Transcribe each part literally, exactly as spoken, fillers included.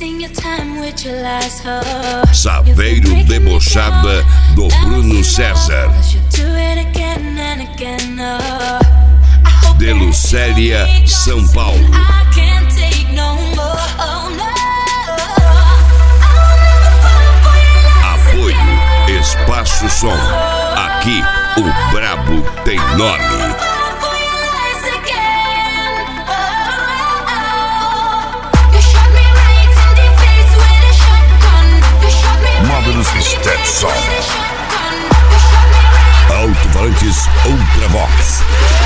Saveiro Debochada do Bruno César. De Lucélia, São Paulo. Apoio Espaço Som. Aqui o brabo tem nome. Marvelous Stetson. Alto-falantes Ultravox.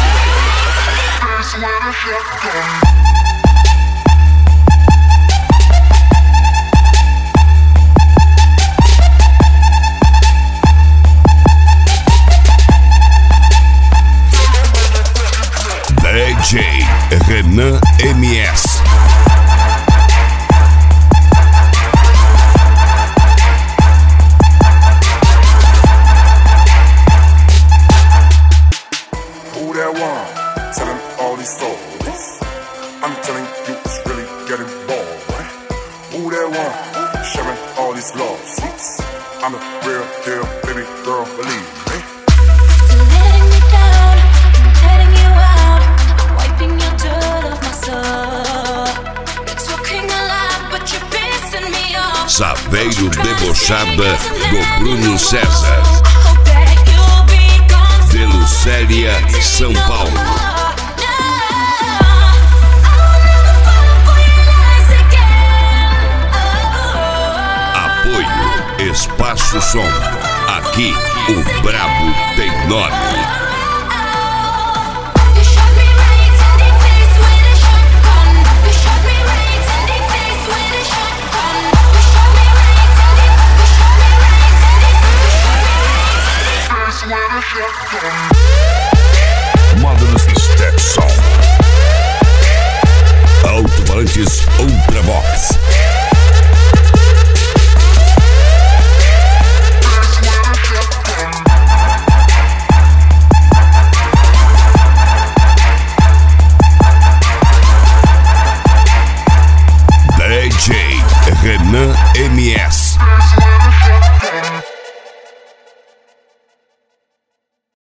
D J Renan M S. I'm telling you, it's really getting boring. Who that one? Sharing all these love seats. I'm a real deal, baby girl, believe me. After letting me down, I'm letting you out. I'm wiping your dirt off my soul. You're talking a lot, but you're pissing me off. Saveiro Debochada do Bruno César. De Lucélia, São Paulo. Espaço Som. Aqui o brabo tem nome. Shotgun.